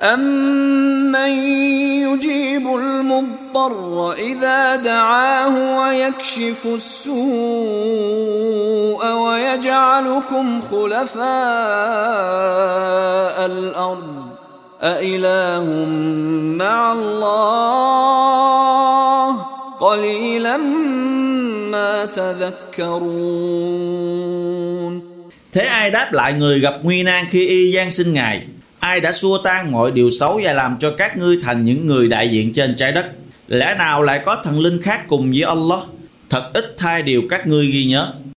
أَمَّنْ يُجِيبُ الْمُضْطَرَّ إِذَا دَعَاهُ وَيَكْشِفُ السُّوءَ وَيَجْعَلُكُمْ خُلَفَاءَ الْأَرْضِ أَإِلَٰهٌ مَّعَ اللَّهِ قَلِيلًا مَّا تَذَكَّرُونَ. Thế ai đáp lại người gặp nguy nan khi y gian xin Ngài? Ai đã xua tan mọi điều xấu và làm cho các ngươi thành những người đại diện trên trái đất? Lẽ nào lại có thần linh khác cùng với Allah? Thật ít thay điều các ngươi ghi nhớ.